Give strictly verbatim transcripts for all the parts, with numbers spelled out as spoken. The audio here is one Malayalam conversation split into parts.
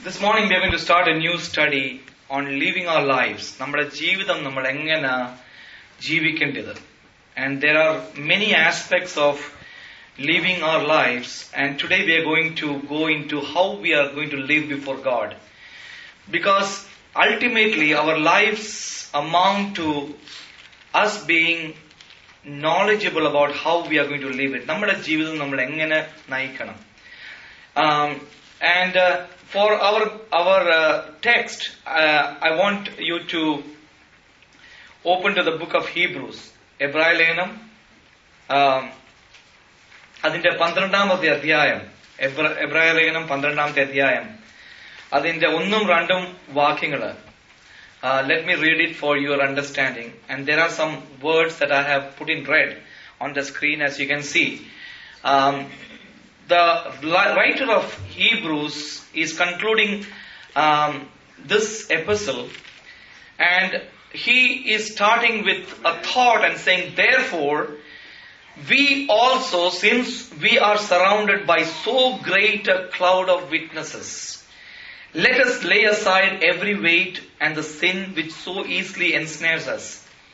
This morning we are going to start a new study on living our lives. നമ്മുടെ ജീവിതം നമ്മൾ എങ്ങനെ ജീവിക്കേണ്ടത്. And there are many aspects of living our lives, and today we are going to go into how we are going to live before God. Because ultimately our lives amount to us being knowledgeable about how we are going to live it. നമ്മുടെ ജീവിതം നമ്മൾ എങ്ങനെ നയിക്കണം. Um, and uh, for our our uh, text, uh, I want you to open to the book of Hebrews. എബ്രായ ലേഖനം അതിന്റെ പന്ത്രണ്ടാമത്തെ അധ്യായം. എബ്രായ ലേഖനം പന്ത്രണ്ടാമത്തെ അധ്യായം അതിന്റെ ഒന്നും രണ്ടും വാക്യങ്ങള്. Uh, let me read it for your understanding. And there are some words that I have put in red on the screen, as you can see. Um, the writer of Hebrews is concluding um, this epistle, and he is starting with a thought and saying, therefore, we also, since we are surrounded by so great a cloud of witnesses, let us lay aside every weight and the sin which so easily ensnares us.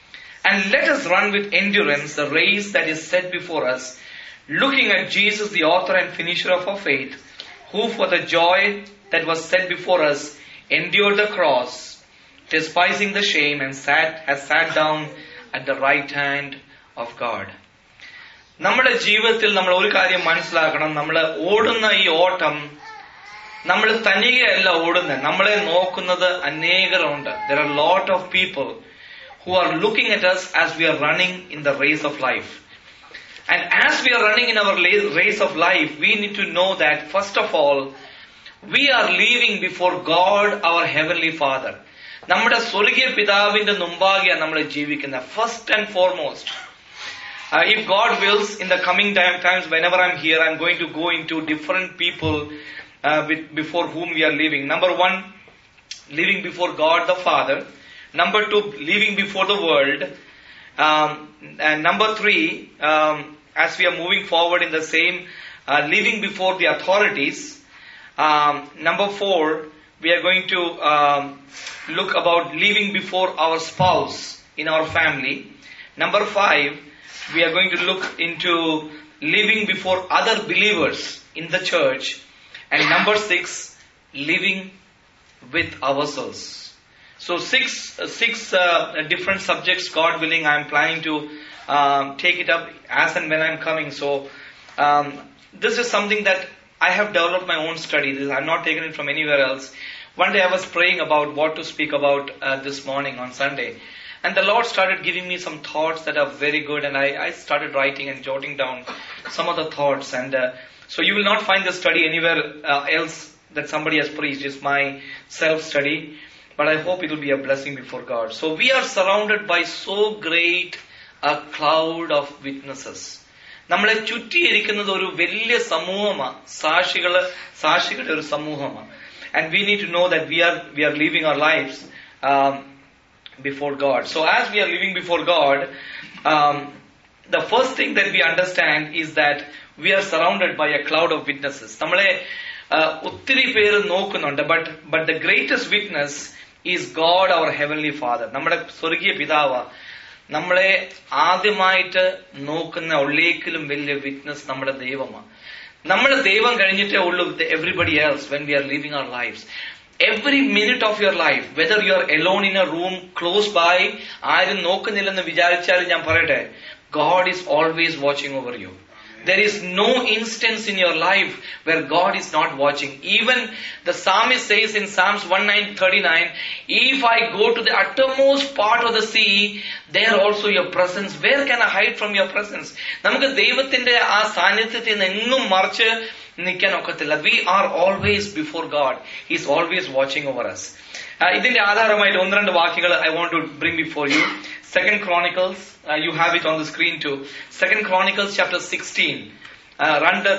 And let us run with endurance the race that is set before us, looking at Jesus, the author and finisher of our faith, who for the joy that was set before us endured the cross, despising the shame, and sat, has sat down at the right hand of God. നമ്മുടെ ജീവിതത്തിൽ നമ്മൾ ഒരു കാര്യം മനസ്സിലാക്കണം. നമ്മൾ ഓടുന്ന ഈ ഓട്ടം നമ്മൾ തനികയല്ല ഓടുന്നത്. നമ്മളെ നോക്കുന്നത് അനേകരുണ്ട്. There are a lot of people who are looking at us as we are running in the race of life. And as we are running in our race of life, we need to know that first of all, we are living before God, our Heavenly Father. നമ്മുടെ സ്വർഗീയ പിതാവിന്റെ മുമ്പാകെയാണ് നമ്മൾ ജീവിക്കുന്നത്. First and foremost. Uh, if God wills, in the coming time, times, whenever I'm here, I'm going to go into different people uh, with, before whom we are living. Number one, living before God the Father. Number two, living before the world. Um, and number three, um, as we are moving forward in the same, uh, living before the authorities. Um, number four, we are going to um, look about living before our spouse in our family. Number five, we are going to look into living before other believers in the church. And number six, living with ourselves. So six, uh, six uh, different subjects, God willing, I am planning to um, take it up as and when I am coming. So um, this is something that I have developed my own study. I have not taken it from anywhere else. One day I was praying about what to speak about uh, this morning on Sunday. And the Lord started giving me some thoughts that are very good. And I, I started writing and jotting down some of the thoughts. And uh, so you will not find this study anywhere uh, else that somebody has preached. It's my self-study. But I hope it will be a blessing before God. So we are surrounded by so great a cloud of witnesses. നമ്മളെ ചുറ്റിയിരിക്കുന്നത് ഒരു വലിയ സമൂഹമാണ്. സാക്ഷികള് സാക്ഷികളുടെ ഒരു സമൂഹമാണ്. And we need to know that we are we are living our lives um, before God. So as we are living before God, um, the first thing that we understand is that we are surrounded by a cloud of witnesses. നമ്മളെ ഒത്തിരി പേര് നോക്കുന്നുണ്ട്. But but the greatest witness is God, our Heavenly Father. നമ്മുടെ സ്വർഗീയ പിതാവ് നമ്മളെ ആദ്യമായിട്ട് നോക്കുന്ന ഉള്ളേക്കിലും വലിയ വിറ്റ്നസ് നമ്മുടെ ദൈവമാണ്. നമ്മുടെ ദൈവം കഴിഞ്ഞിട്ടേ ഉള്ളൂ everybody else when we are living our lives. Every minute of your life, whether you are alone in a room close by, ആരും നോക്കുന്നില്ലെന്ന് വിചാരിച്ചാലും ഞാൻ പറയട്ടെ, God is always watching over you. There is no instance in your life where God is not watching. Even the psalmist says in Psalms one thirty-nine, if I go to the uttermost part of the sea, there also your presence. Where can I hide from your presence? നമുക്ക് ദൈവത്തിന്റെ ആ സാന്നിധ്യത്തിൽ നിന്ന് എങ്ങും മറിച്ച് നിൽക്കാൻ ഒക്കത്തില്ല. We are always before God. He is always watching over us. ഇതിന്റെ ആധാരമായിട്ട് ഒന്ന് രണ്ട് വാക്യങ്ങൾ I want to bring before you. Second Chronicles, uh, you have it on the screen too. Second Chronicles chapter sixteen. രണ്ട്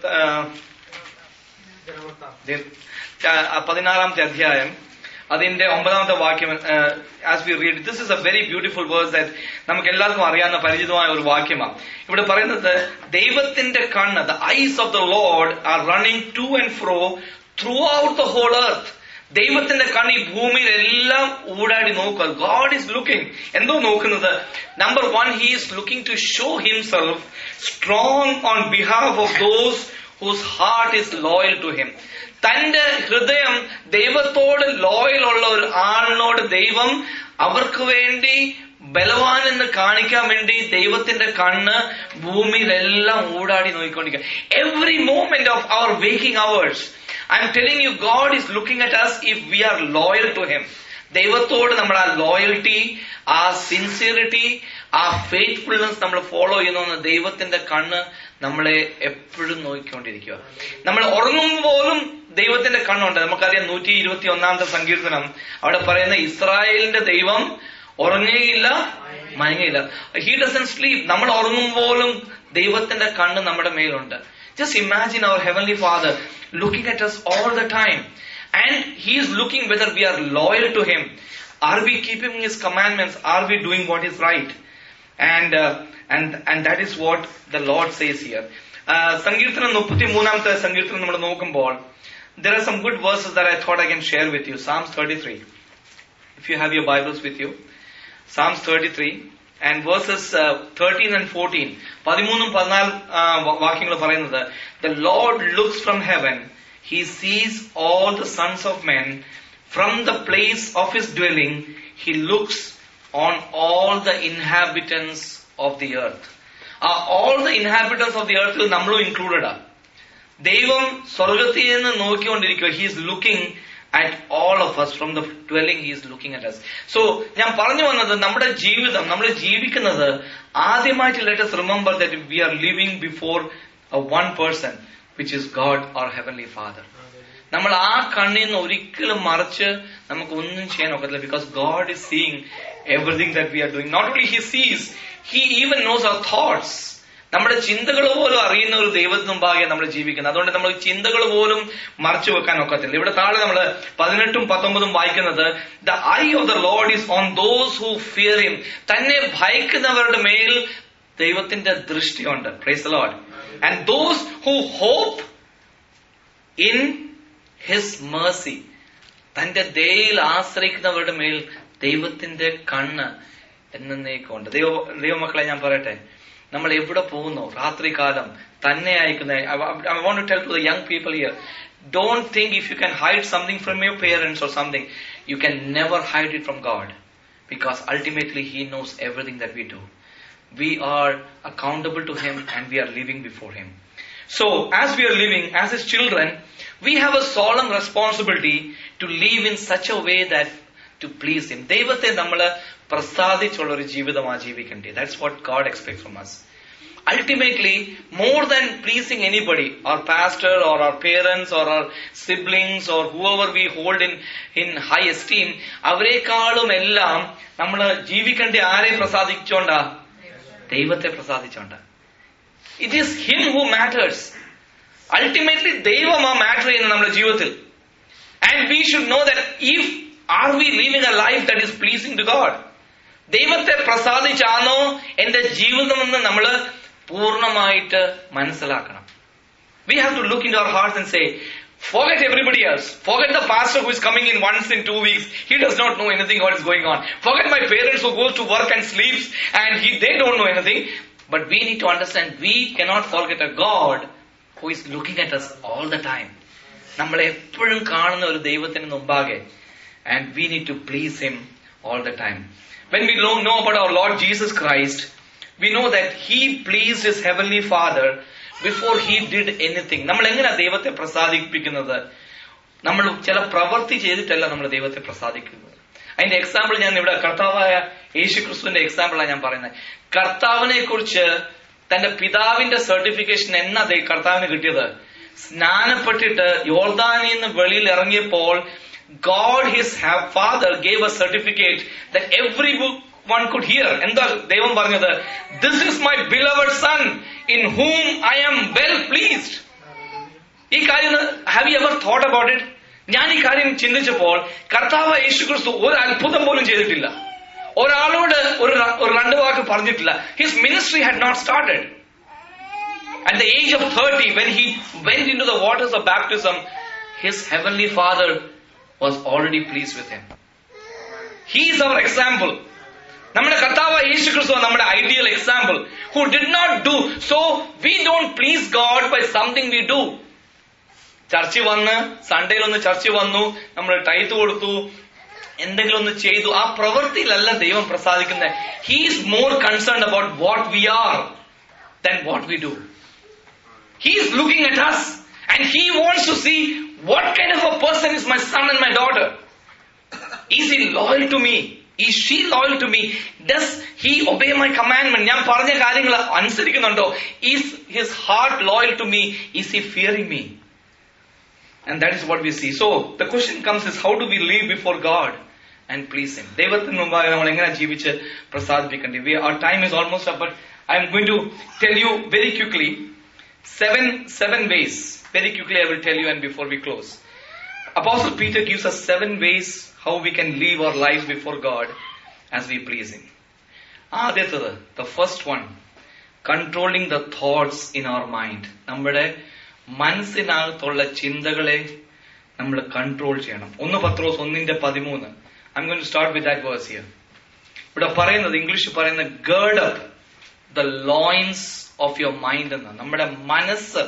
പതിനാറാമത്തെ അധ്യായം അതിന്റെ ഒമ്പതാമത്തെ വാക്യം. As we read, this is a very beautiful verse that നമുക്ക് എല്ലാവർക്കും അറിയാവുന്ന പരിചിതമായ ഒരു വാക്യമാണ്. ഇവിടെ പറയുന്നത് ദൈവത്തിന്റെ കണ്ണ്, the eyes of the Lord are running to and fro throughout the whole earth. ദൈവത്തിന്റെ കണ്ണ് ഈ ഭൂമിയിൽ എല്ലാം ഊടാടി നോക്കുക. God is looking. എന്തോ നോക്കുന്നത്? Number one, he is looking to show himself strong on behalf of those whose heart is loyal to him. തന്റെ ഹൃദയം ദൈവത്തോട് ലോയൽ ഉള്ള ഒരു ആളിനോട് ദൈവം അവർക്ക് വേണ്ടി ബലവാൻ എന്ന് കാണിക്കാൻ വേണ്ടി ദൈവത്തിന്റെ കണ്ണ് ഭൂമിയിലെല്ലാം ഊടാടി നോക്കിക്കൊണ്ടിരിക്കുക. Every moment of our waking hours, I'm telling you, God is looking at us if we are loyal to him. ദൈവത്തോട് നമ്മൾ ആ ലോയൽറ്റി, ആ സിൻസിയറിറ്റി, ആ ഫെയ്ത്ത്ഫുൾനെസ് നമ്മൾ ഫോളോ ചെയ്യുന്ന ദൈവത്തിന്റെ കണ്ണ് നമ്മളെ എപ്പോഴും നോക്കിക്കൊണ്ടിരിക്കുക. നമ്മൾ ഉറങ്ങുമ്പോൾ പോലും ദൈവത്തിന്റെ കണ്ണുണ്ട്. നമുക്കറിയാം നൂറ്റി ഇരുപത്തി ഒന്നാമത്തെ സങ്കീർത്തനം അവിടെ പറയുന്ന ഇസ്രായേലിന്റെ ദൈവം ഉറങ്ങുകയില്ല, മയങ്ങയില്ല. He doesn't sleep. നമ്മൾ ഉറങ്ങുമ്പോഴും ദൈവത്തിന്റെ കണ്ണ് നമ്മുടെ മേലുണ്ട്. Just imagine our Heavenly Father looking at us all the time. And He is looking whether we are loyal to Him. Are we keeping His commandments? Are we doing what is right? And uh, and and that is what the Lord says here. Sankirtanam മുപ്പത്തിമൂന്നാമത്തെ സങ്കീർത്തനം നമ്മൾ നോക്കുമ്പോൾ there are some good verses that I thought I can share with you. Psalms thirty-three. If you have your Bibles with you. Psalms thirty-three. And verses uh, thirteen and fourteen. പതിമൂന്നും പതിനാല് വാക്യങ്ങൾ പറയുന്നത്, the Lord looks from heaven, He sees all the sons of men. From the place of His dwelling, He looks on all the inhabitants of the earth. Uh, all the inhabitants of the earth നമ്മളും included ആ. ദൈവം സ്വർഗത്തിൽ നിന്ന് നോക്കിക്കൊണ്ടിരിക്കുക. He is looking at all of us. From the dwelling He is looking at us. So ഞാൻ പറഞ്ഞു വന്നത്, നമ്മുടെ ജീവിതം, നമ്മൾ ജീവിക്കുന്നത് ആദ്യമായിട്ട് let us remember that we are living before a one person, which is God, our Heavenly Father. നമ്മൾ ആ കണ്ണിൽ നിന്ന് ഒരിക്കലും മറിച്ച് നമുക്ക് ഒന്നും ചെയ്യാൻ ഒക്കത്തില്ല. Because God is seeing everything that we are doing. Not only He sees, He even knows our thoughts. നമ്മുടെ ചിന്തകൾ പോലും അറിയുന്ന ഒരു ദൈവത്തിന് മുമ്പാകെ നമ്മൾ ജീവിക്കുന്നത്. അതുകൊണ്ട് നമ്മൾ ചിന്തകൾ പോലും മറച്ചു വെക്കാൻ ഒക്കത്തില്ല. ഇവിടെ താഴെ നമ്മൾ പതിനെട്ടും പത്തൊമ്പതും വായിക്കുന്നത്, the eye of the lord is on those who fear him. തന്നെ ഭയക്കുന്നവരുടെ മേൽ ദൈവത്തിന്റെ ദൃഷ്ടിയുണ്ട്. Praise the lord. And those who hope in his mercy. തന്റെ ദയയിൽ ആശ്രയിക്കുന്നവരുടെ മേൽ ദൈവത്തിന്റെ കണ്ണ് എന്നേക്കുണ്ട്. ദൈവ ദൈവമക്കളെ ഞാൻ പറയട്ടെ, നമ്മൾ എവിടെ പോകുന്നു രാത്രി കാലം തന്നെ അയക്കുന്ന, I want to tell to the young people here, don't think if you can hide something from your parents or something, you can never hide it from God, because ultimately He knows everything that we do. We are accountable to Him and we are living before Him. So as we are living as His children, we have a solemn responsibility to live in such a way that to please Him. ദൈവത്തെ നമ്മൾ പ്രസാദിച്ചുള്ള ഒരു ജീവിതമാണ് ജീവിക്കേണ്ടത്. That's what God expects from us. Ultimately, more than pleasing anybody, our pastor or our parents or our siblings or whoever we hold in in high esteem, അവരെക്കാളും എല്ലാം നമ്മൾ ജീവിക്കേണ്ട ആരെ പ്രസാദിച്ചോണ്ടാ? ദൈവത്തെ പ്രസാദിച്ചോണ്ടാ. It is Him who matters. Ultimately, ദൈവമാ മാറ്റർ ചെയ്യുന്നത് നമ്മുടെ ജീവിതത്തിൽ. And we should know that if are we living a life that is pleasing to God? ദൈവത്തെ പ്രസാദിച്ചാണോ എന്റെ ജീവിതമെന്ന് നമ്മൾ പൂർണ്ണമായിട്ട് മനസ്സിലാക്കണം. We have to look into our hearts and say, forget everybody else. Forget the pastor who is coming in once in two weeks. He does not know anything what is going on. Forget my parents who goes to work and sleeps and he, they don't know anything. But we need to understand, we cannot forget a God who is looking at us all the time. നമ്മളെ എപ്പോഴും കാണുന്ന ഒരു ദൈവത്തിന് മുമ്പാകെ. And we need to please Him all the time. When we know about our Lord Jesus Christ, we know that He pleased His Heavenly Father before He did anything. നമ്മൾ എങ്ങനെയാ ദൈവത്തെ പ്രസാദിപ്പിക്കുന്നത്? നമ്മൾ ചില പ്രവൃത്തി ചെയ്തിട്ടല്ല നമ്മൾ ദൈവത്തെ പ്രസാദിക്കുന്നത്. അതിന്റെ എക്സാമ്പിൾ ഞാൻ ഇവിടെ കർത്താവായ യേശു ക്രിസ്തുവിന്റെ എക്സാമ്പിളാണ് ഞാൻ പറയുന്നത്. കർത്താവിനെ കുറിച്ച് തന്റെ പിതാവിന്റെ സർട്ടിഫിക്കേഷൻ എന്നാ കർത്താവിന് കിട്ടിയത്? സ്നാനപ്പെട്ടിട്ട് യോർദാനിൽ നിന്ന് വെളിയിൽ ഇറങ്ങിയപ്പോൾ God, His Father, gave a certificate that everyone could hear. എന്താ ദൈവം പറഞ്ഞത്? This is my beloved son in whom I am well pleased. ഈ കാര്യം, have you ever thought about it? ഞാൻ ഈ കാര്യം ചിന്തിച്ചപ്പോൾ കർത്താവ് യേശു ക്രിസ്തു ഒരു അത്ഭുതം പോലും ചെയ്തിട്ടില്ല. ഒരാളോട് ഒരു ഒരു രണ്ട് വാക്ക് പറഞ്ഞിട്ടില്ല. His ministry had not started. At the age of thirty, when he went into the waters of baptism, his heavenly Father was already pleased with him. He is our example. നമ്മുടെ കർത്താവ് യേശു ക്രിസ്തു നമ്മുടെ ideal example, who did not do. So we don't please God by something we do. ചർച്ചിൽ വന്ന് സൺഡേയിൽ ഒന്ന് ചർച്ചിൽ വന്നു, നമ്മൾ ടൈത്ത് കൊടുത്തു, എന്തെങ്കിലും ഒന്ന് ചെയ്തു, ആ പ്രവൃത്തിയിലല്ല ദൈവം പ്രസാദിക്കുന്നത്. He is more concerned about what we are than what we do. He is looking at us and he wants to see what kind of a person is my son and my daughter. Is he loyal to me? Is she loyal to me? Does he obey my commandment? ഞാൻ പറഞ്ഞ കാര്യങ്ങൾ അനുസരിക്കുന്നുണ്ടോ? Is his heart loyal to me? Is he fearing me? And that is what we see. So the question comes is, how do we live before God and please him? ദൈവത്തിന് മുമ്പാകെ നമ്മൾ എങ്ങനെ ജീവിച്ച് പ്രസാദിപ്പിക്കേണ്ടി? Our time is almost up, but I am going to tell you very quickly seven seven ways. Very quickly I will tell you, and before we close, Apostle Peter gives us seven ways how we can live our lives before God as we please him. ആദ്യത്തേത്, the first one, controlling the thoughts in our mind. നമ്മുടെ മനസ്സിനകത്തുള്ള ചിന്തകളെ നമ്മൾ കൺട്രോൾ ചെയ്യണം. ഒന്ന് പത്രോസ് ഒന്നിന്റെ പതിമൂന്ന്. I'm going to start with that verse here. ഇവിടെ പറയുന്നത്, ഇംഗ്ലീഷിൽ പറയുന്ന gird up the loins of your mind എന്ന്. നമ്മുടെ മനസ്സ്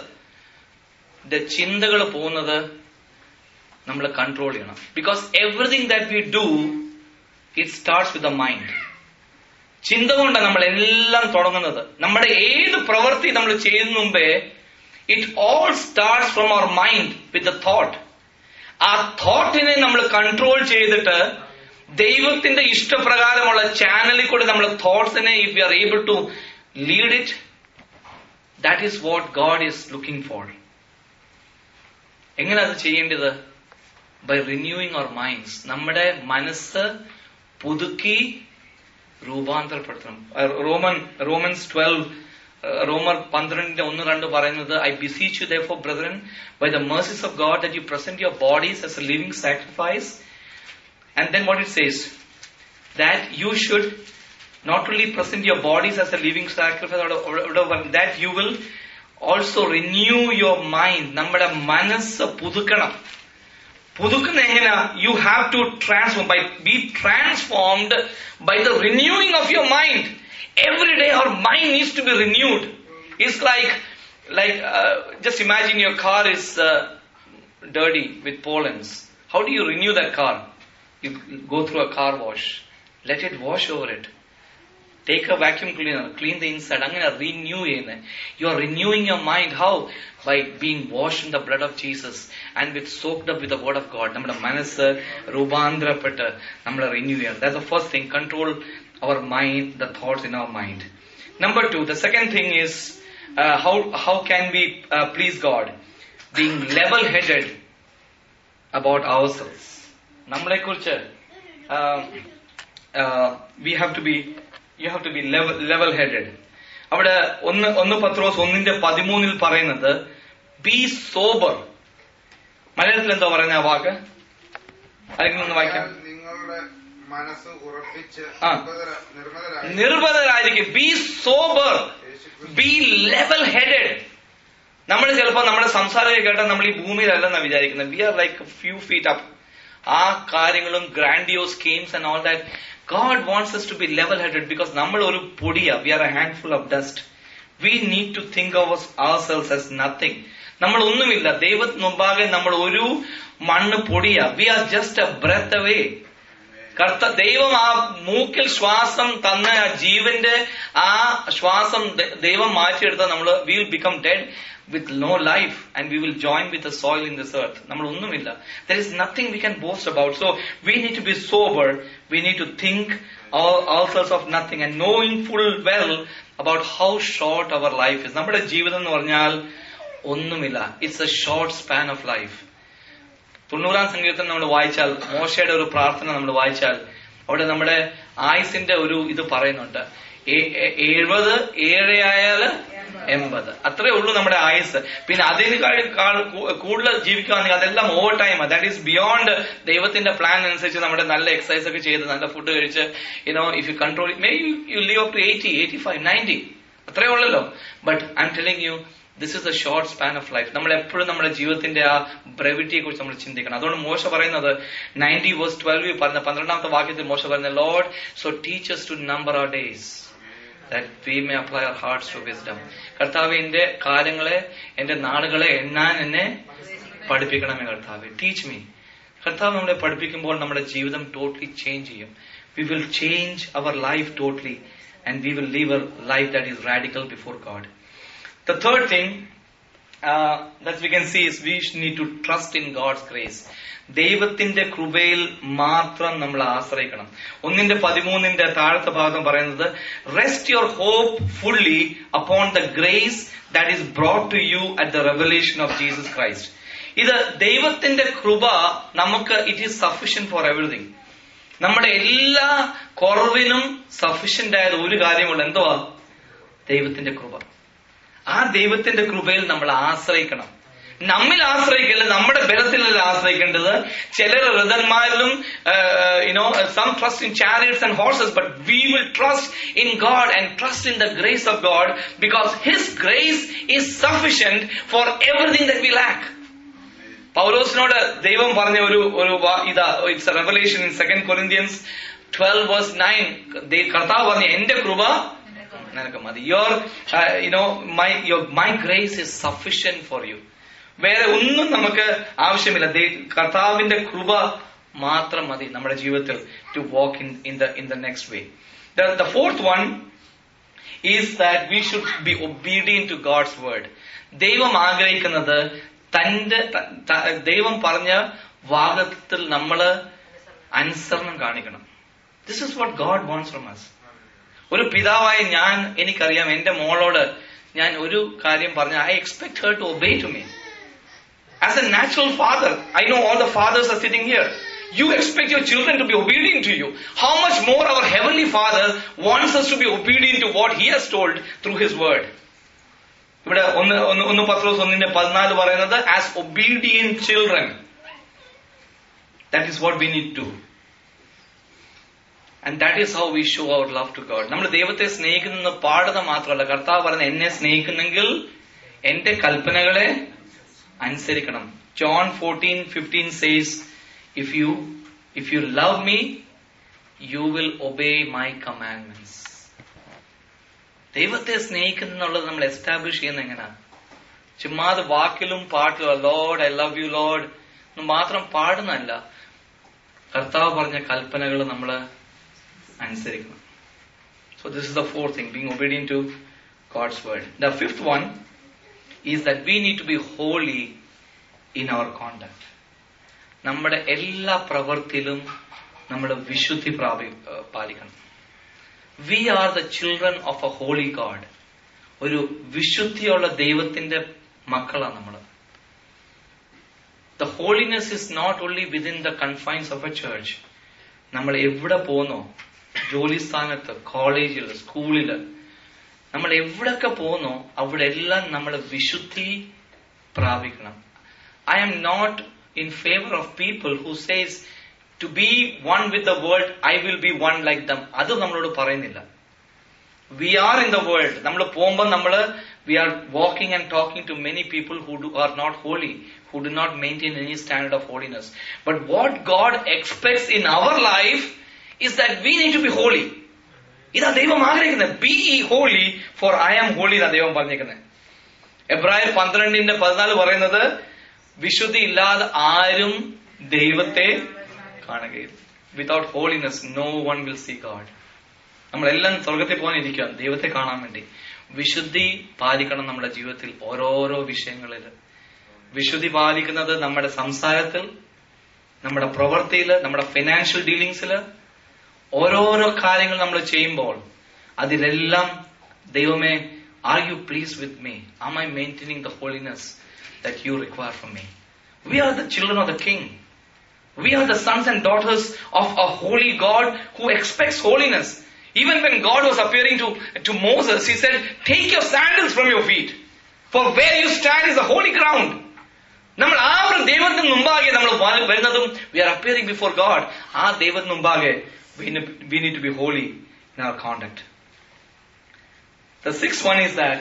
ചിന്തകൾ പോകുന്നത് നമ്മൾ കൺട്രോൾ ചെയ്യണം. Because everything that we do, it starts with the mind. ചിന്ത കൊണ്ടാണ് നമ്മൾ എല്ലാം തുടങ്ങുന്നത്. നമ്മുടെ ഏത് പ്രവൃത്തി നമ്മൾ ചെയ്യുന്ന മുമ്പേ it all starts from our mind with the thought. ആ തോട്ടിനെ നമ്മൾ കൺട്രോൾ ചെയ്തിട്ട് ദൈവത്തിന്റെ ഇഷ്ടപ്രകാരമുള്ള ചാനലിൽ കൂടെ നമ്മൾ തോട്ട്സിനെ, if you are able to lead it, that is what God is looking for. എങ്ങനെ അത് ചെയ്യേണ്ടത്? By renewing our minds. നമ്മുടെ മനസ്സ് പുതുക്കി രൂപാന്തരപ്പെടുത്തണം. റോമൻ റോമൻസ് ട്വൽവ് റോമർ പന്ത്രണ്ടിന്റെ ഒന്ന് രണ്ട് പറയുന്നത്, I beseech you therefore brethren by the mercies of God that you present your bodies as a living sacrifice. And then what it says, that you should not only present your bodies as a living sacrifice, that you will also renew your mind. നമ്മുടെ മനസ്സ് പുതുക്കണം. പുതുക്കുന്ന എങ്ങനെയാ? You have to transform, by be transformed by the renewing of your mind. Every day our mind needs to be renewed. It's like like uh, just imagine your car is uh, dirty with pollens. How do you renew that car? You go through a car wash. Let it wash over it. Take a vacuum cleaner, clean the inside. Angana renew ചെയ്യുന്നത്. You are renewing your mind. How? By being washed in the blood of Jesus and with soaked up with the word of God. നമ്മുടെ മനസ്സ് രൂപാന്തരപ്പെട്ട് നമ്മൾ renew ചെയ്യണം. That's the first thing. Control our mind, the thoughts in our mind. Number two, the second thing is uh, how how can we uh, please God? Being level-headed about ourselves. നമ്മളെ കുറിച്ച് uh, uh, we have to be you have to be level level headed. അവിടെ ഒന്ന് ഒന്ന് പത്രോസ് ഒന്നിന്റെ പതിമൂന്നിൽ പറയുന്നത് ബി സോബർ. മലയാളത്തിൽ എന്താ പറയുന്ന ആ വാക്ക്? ആരെങ്കിലും ഒന്ന് വായിക്കാം. നിങ്ങളുടെ മനസ്സ് ഉറപ്പിച്ച് നിർഭതരായിരിക്കും. Be sober, be level headed. നമ്മൾ ചിലപ്പോ നമ്മുടെ സംസാരം കേട്ടാൽ നമ്മൾ ഈ ഭൂമിയിലല്ലെന്നാ വിചാരിക്കുന്നത്. We are like few feet up. ആ കാര്യങ്ങളും grandiose schemes and all that. God wants us to be level-headed because നമ്മൾ ഒരു പൊടിയാ. We are a handful of dust. We need to think of ourselves as nothing. നമ്മൾ ഒന്നുമില്ല. ദൈവത്തിന് മുമ്പാകെ നമ്മൾ ഒരു മണ്ണ് പൊടിയാ. We are just a breath away. കർത്ത ദൈവം ആ മൂക്കിൽ ശ്വാസം തന്ന ആ ജീവന്റെ ആ ശ്വാസം ദൈവം മാറ്റിയെടുത്താൽ നമ്മൾ we will become dead with no life and we will join with the soil in this earth. നമ്മൾ ഒന്നുമില്ല. There is nothing we can boast about. So we need to be sober. We need to think ourselves of nothing and knowing full well about how short our life is. നമ്മുടെ ജീവിതം എന്ന് പറഞ്ഞാൽ ഒന്നുമില്ല. It's a short span of life. തൊണ്ണൂറാം സങ്കീർത്തനം നമ്മൾ വായിച്ചാൽ, മോശയുടെ ഒരു പ്രാർത്ഥന നമ്മൾ വായിച്ചാൽ, അവിടെ നമ്മുടെ ആയുസിന്റെ ഒരു ഇത് പറയുന്നുണ്ട്. എഴുപത് ഏഴായാല് എൺപത്, അത്രേ ഉള്ളൂ നമ്മുടെ ആയുസ്. പിന്നെ അതിനേക്കാൾ കൂടുതൽ ജീവിക്കുകയാണെങ്കിൽ അതെല്ലാം over time. That is beyond ദൈവത്തിന്റെ പ്ലാൻ അനുസരിച്ച് നമ്മുടെ നല്ല എക്സസൈസ് ഒക്കെ ചെയ്ത് നല്ല ഫുഡ് കഴിച്ച് you know if you control may you you live up to eighty eighty five ninety, അത്രേ ഉള്ളല്ലോ. But I'm telling you this is a short span of life. നമ്മൾ എപ്പോഴും നമ്മുടെ ജീവിതത്തിന്റെ ആ ബ്രെവിറ്റിയെ കുറിച്ച് നമ്മൾ ചിന്തിക്കണം. അതുകൊണ്ട് മോശ പറയുന്നത് നയൻറ്റി വേഴ്സ് ട്വൽവിൽ പറഞ്ഞ പന്ത്രണ്ടാമത്തെ വാക്യത്തിൽ മോശ പറയുന്ന Lord so teach us to number our days that we may apply our hearts to wisdom. കർത്താവ് എന്റെ കാലങ്ങളെ, എന്റെ നാളുകളെ എണ്ണാൻ എന്നെ പഠിപ്പിക്കണമേ കർത്താവ്. Teach me. കർത്താവ് നമ്മളെ പഠിപ്പിക്കുമ്പോൾ നമ്മുടെ ജീവിതം ടോട്ടലി ചേഞ്ച് ചെയ്യും. We will change our life totally and we will live a life that is radical before God. The third thing uh, that we can see is we need to trust in God's grace. ദൈവത്തിന്റെ കൃപയിൽ മാത്രം നമ്മൾ ആശ്രയിക്കണം. ഒന്നിന്റെ പതിമൂന്നിന്റെ താഴത്തെ ഭാഗം പറയുന്നത് rest your hope fully upon the grace that is brought to you at the revelation of Jesus Christ. ഇത് ദൈവത്തിന്റെ കൃപ നമുക്ക് it is sufficient for everything. നമ്മുടെ എല്ലാ കുറവിനും സഫിഷ്യന്റ് ആയത് ഒരു കാര്യമുള്ള എന്തുവാ? ദൈവത്തിന്റെ കൃപ. ആ ദൈവത്തിന്റെ കൃപയിൽ നമ്മൾ ആശ്രയിക്കണം. നമ്മിൽ ആശ്രയിക്കല്ല, നമ്മുടെ ബലത്തിലല്ല ആശ്രയിക്കേണ്ടത്. ചിലർ രഥന്മാരിലും you know some trust in chariots and horses, but we will trust in God and trust in the grace of God because his grace is sufficient for everything that we lack. പൗലോസിനോട് ദൈവം പറഞ്ഞ ഒരു ഒരു ഇതാ it's a revelation in second Corinthians twelve verse nine. കർത്താവ് പറഞ്ഞു എന്റെ കൃപ നിനക്ക് മതി. Your you know my your my grace is sufficient for you. വേറെ ഒന്നും നമുക്ക് ആവശ്യമില്ല. കർത്താവിന്റെ കൃപ മാത്രം മതി നമ്മുടെ ജീവിതത്തിൽ to walk in in the in the next way. The fourth one is that we should be obedient to God's word. ദൈവം ആഗ്രഹിക്കുന്നത് തന്റെ ദൈവം പറഞ്ഞ വാഗ്ദത്തത്തിൽ നമ്മള് അനുസരണം കാണിക്കണം. This is what God wants from us. ഒരു പിതാവായി ഞാൻ എനിക്കറിയാം എന്റെ മോളോട് ഞാൻ ഒരു കാര്യം പറഞ്ഞ I expect her to obey to me. As a natural father, I know all the fathers are sitting here. You expect your children to be obedient to you. How much more our Heavenly Father wants us to be obedient to what He has told through His word. ഇവിടെ ഒന്ന് ഒന്ന് പത്രോസ് ഒന്നിന്റെ പതിനാല് പറയുന്നത് as obedient children, that is what we need to and that is how we show our love to God. നമ്മൾ ദൈവത്തെ സ്നേഹിക്കുന്ന പാടുന്ന മാത്രമല്ല, കർത്താവ് പറയുന്നത് എന്നെ സ്നേഹിക്കുന്നെങ്കിൽ എന്റെ കൽപ്പനകളെ അനുസരിക്കണം. John fourteen fifteen says if you if you love me you will obey my commandments. ദൈവത്തെ സ്നേഹിക്കുന്നുള്ളത് നമ്മൾ എസ്റ്റാബ്ലിഷ് ചെയ്യുന്ന എങ്ങനെയാ? ചുമ്മാത് വാക്കിലും പാട്ടിലും Lord I love you Lord എന്ന് മാത്രം പാടുന്നല്ല, കർത്താവ് പറഞ്ഞ കൽപ്പനകൾ നമ്മൾ അനുസരിക്കണം. So this is the fourth thing, being obedient to God's word. The fifth one is that we need to be holy in our conduct. നമ്മുടെ എല്ലാ പ്രവൃത്തിയിലും നമ്മൾ വിശുദ്ധി പ്രാപി പാലിക്കണം. We are the children of a holy God. ഒരു വിശുദ്ധിയുള്ള ദൈവത്തിന്റെ മക്കളാണ് നമ്മൾ. The holiness is not only within the confines of a church. നമ്മൾ എവിടെ പോന്നോ, ജോലി സ്ഥാനത്ത്, കോളേജിൽ, സ്കൂളില്, നമ്മൾ എവിടൊക്കെ പോന്നോ അവിടെ എല്ലാം നമ്മൾ വിശുദ്ധി പ്രാപിക്കണം. I am not in favor of people who says to be one with the world, I will be one like them. അത് നമ്മളോട് പറയുന്നില്ല. We are in the world. നമ്മൾ പോകുമ്പോൾ നമ്മള് we are walking and talking to many people who do, are not holy, who do not maintain any standard of holiness. But what God expects in our life is that we need to be holy. ഇതാ ദൈവം ആഗ്രഹിക്കുന്നത്. Be ye holy for I am holy എന്നാ ദൈവം പറഞ്ഞിരിക്കുന്നത്. എബ്രായർ പന്ത്രണ്ടിന്റെ പതിനാല് പറയുന്നത് വിശുദ്ധി ഇല്ലാതെ ആരും ദൈവത്തെ കാണുകയില്ല. Without holiness no one will see God. നമ്മളെല്ലാം സ്വർഗത്തിൽ പോകാനിരിക്കുക ദൈവത്തെ കാണാൻ വേണ്ടി. വിശുദ്ധി പാലിക്കണം നമ്മുടെ ജീവിതത്തിൽ ഓരോരോ വിഷയങ്ങളിൽ. വിശുദ്ധി പാലിക്കുന്നത് നമ്മുടെ സംസാരത്തിൽ, നമ്മുടെ പ്രവൃത്തിയില്, നമ്മുടെ ഫിനാൻഷ്യൽ ഡീലിങ്സില്, ഓരോരോ കാര്യങ്ങൾ നമ്മൾ ചെയ്യുമ്പോൾ അതിലെല്ലാം ദൈവമേ are you please with me? Am I maintaining the holiness that you require from me? We are the children of the King. We are the sons and daughters of a holy God who expects holiness. Even when God was appearing to, to Moses, he said, take your sandals from your feet, for where you stand is a holy ground. നമ്മൾ ആ ഒരു ദൈവത്തിന് മുമ്പാകെ നമ്മൾ വരുന്നതും we are appearing before God. ആ ദൈവത്തിന് മുമ്പാകെ we need to be holy in our conduct. The sixth one is that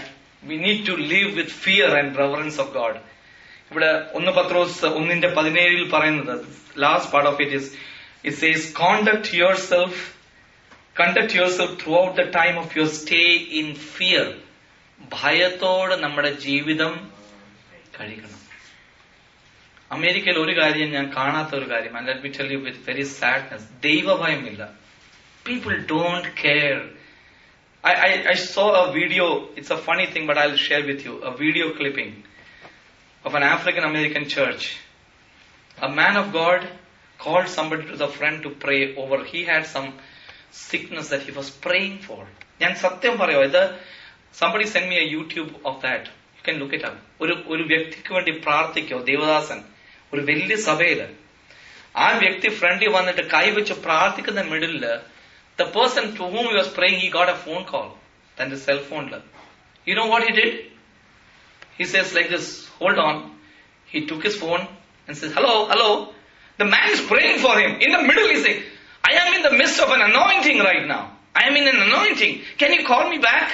We need to live with fear and reverence of God. ഇവിടെ ഒന്ന് പത്രോസ് ഒന്നിന്റെ പതിനേഴിൽ പറയുന്നത്, last part of it is it says conduct yourself conduct yourself throughout the time of your stay in fear. ഭയത്തോടെ നമ്മുടെ ജീവിതം കഴിക്കണം. അമേരിക്കയിൽ ഒരു കാര്യം ഞാൻ കാണാത്ത ഒരു കാര്യം, and let me tell you with very sadness, ദൈവഭയമില്ല. People don't care. I, I, I saw a video, it's a funny thing but I'll share with you, a video clipping of an African American church. A man of God called somebody to the front to pray over, he had some sickness that he was praying for. ഞാൻ സത്യം പറയോ, ഇത് somebody send me a YouTube of that, you can look it up. ഒരു ഒരു വ്യക്തിക്ക് വേണ്ടി പ്രാർത്ഥിക്കോ ദേവദാസൻ ഒരു വലിയ സഭയില്. ആ വ്യക്തി ഫ്രണ്ടിൽ വന്നിട്ട് കൈവച്ച് പ്രാർത്ഥിക്കുന്ന മിഡിലില് the person to whom he was praying, he got a phone call than his cell phone. You know what he did? He says like this, hold on. He took his phone and says, hello, hello. The man is praying for him. In the middle he says, I am in the midst of an anointing right now. I am in an anointing. Can you call me back?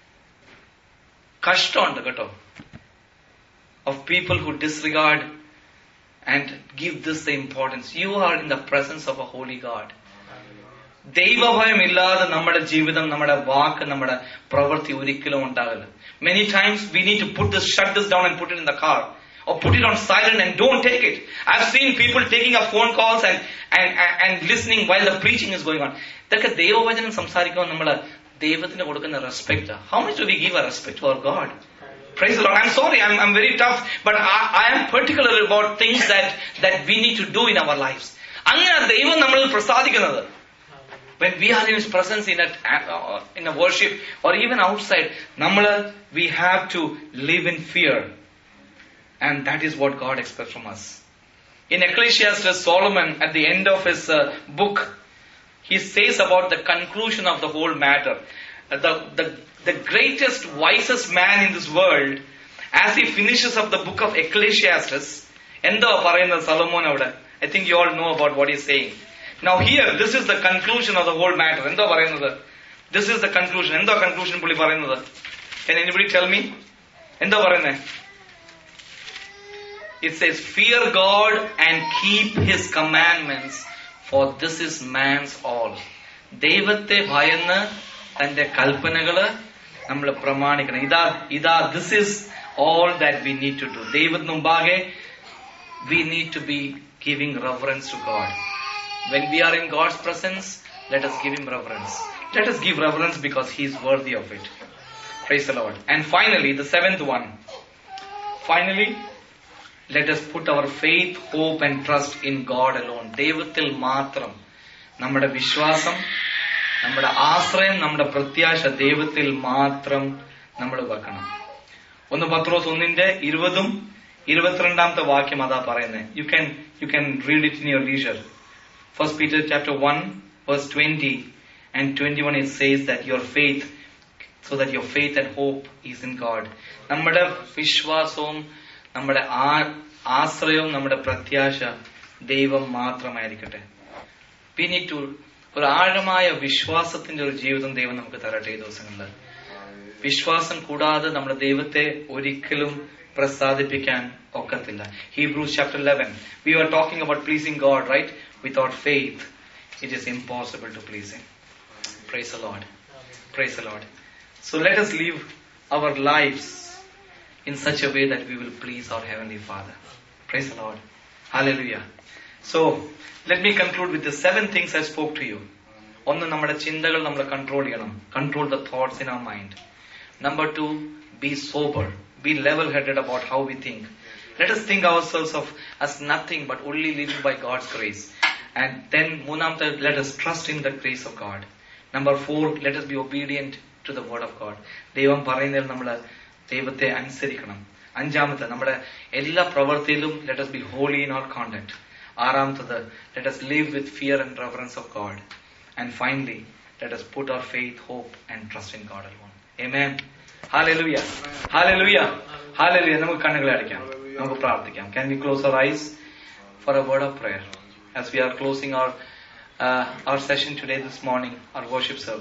Kashtam gato of people who disregard and give this the importance. You are in the presence of a holy God. ദൈവഭയം ഇല്ലാതെ നമ്മുടെ ജീവിതം, നമ്മുടെ വാക്ക്, നമ്മുടെ പ്രവൃത്തി ഒരിക്കലും ഉണ്ടാകില്ല. Many times we need to put this, shut this down and put it in the car or put it on silent and don't take it. I've seen people taking up phone calls and and and listening while the preaching is going on. ഇതൊക്കെ ദൈവവചനം സംസാരിക്കുമ്പോൾ നമ്മൾ ദൈവത്തിന് കൊടുക്കുന്ന respect. How much do we give a respect to our God? Praise the Lord. I'm sorry, I'm I'm very tough, but I, I am particular about things that that we need to do in our lives. അങ്ങനെ ദൈവം നമ്മളിൽ പ്രസാദിക്കുന്നത്. When we are in His presence in a uh, in a worship or even outside, namala we have to live in fear, and that is what God expects from us. In Ecclesiastes, Solomon at the end of his uh, book, he says about the conclusion of the whole matter. Uh, the the the greatest, wisest man in this world, as he finishes up the book of Ecclesiastes, endo parayunna Solomon avada. I think you all know about what he's saying. Now here, this is the conclusion of the whole matter. Endo parayunnathu. This is the conclusion. Endo conclusion pulli parayunnathu. Can anybody tell me? Endo parayunne? It says, fear God and keep His commandments, for this is man's all. ദൈവത്തെ ഭയന്ന് തന്റെ കൽപ്പനകള് നമ്മൾ പ്രമാണിക്കണം. ഇതാ ഇതാ this is all that we need to do. ദൈവത്തിന് മുമ്പാകെ we need to be giving reverence to God. When we are in God's presence, let us give Him reverence. Let us give reverence because He is worthy of it. Praise the Lord. And finally, the seventh one. Finally, let us put our faith, hope and trust in God alone. ദൈവത്തിൽ മാത്രം നമ്മുടെ വിശ്വാസം, നമ്മുടെ ആശ്രയം, നമ്മുടെ പ്രത്യാശ ദൈവത്തിൽ മാത്രം നമ്മൾ വെക്കണം. ഒന്ന് പത്രോസ് ഒന്നിന്റെ ഇരുപതും ഇരുപത്തിരണ്ടാമത്തെ വാക്യം അതാ പറയുന്നത്. You can you can read it in your leisure. First Peter chapter one verse twenty and twenty-one, it says that your faith, so that your faith and hope is in God. നമ്മുടെ വിശ്വാസവും നമ്മുടെ ആശ്രയവും നമ്മുടെ പ്രത്യാശ ദൈവം മാത്രമായിരിക്കട്ടെ. We need to, ഒരു ആഴമായ വിശ്വാസത്തിന്റെ ഒരു ജീവിതം ദൈവം നമുക്ക് തരട്ടെ ഈ ദിവസങ്ങളിൽ. വിശ്വാസം കൂടാതെ നമ്മുടെ ദൈവത്തെ ഒരിക്കലും പ്രസാദിപ്പിക്കാൻ ഒക്കത്തില്ല. Hebrews chapter eleven, we were talking about pleasing God, right? Without faith, it is impossible to please Him. Praise the Lord. Praise the Lord. So let us live our lives in such a way that we will please our Heavenly Father. Praise the Lord. Hallelujah. So, let me conclude with the seven things I spoke to you. ഒന്ന്, നമ്മുടെ ചിന്തകൾ നമ്മൾ കൺട്രോൾ ചെയ്യണം. Control the thoughts in our mind. Number two, be sober. Be level-headed about how we think. Let us think ourselves of as nothing but only living by God's grace. And then, മൂന്നാമത്തെ, let us trust in the grace of God. Number four, let us be obedient to the word of God. ദൈവം പറയുന്നതിൽ നമ്മൾ ദൈവത്തെ അനുസരിക്കണം. അഞ്ചാമത്തെ, നമ്മുടെ എല്ലാ പ്രവൃത്തിയിലും let us be holy in our conduct. ആറാമത്തത്, let us live with fear and reverence of God. And finally, let us put our faith, hope and trust in God alone. Amen. Hallelujah. Hallelujah. Hallelujah. നമുക്ക് കണ്ണുകളെ അടയ്ക്കാം. നമുക്ക് പ്രാർത്ഥിക്കാം. Can we close our eyes for a word of prayer as we are closing our uh, our session today, this morning, our worship service.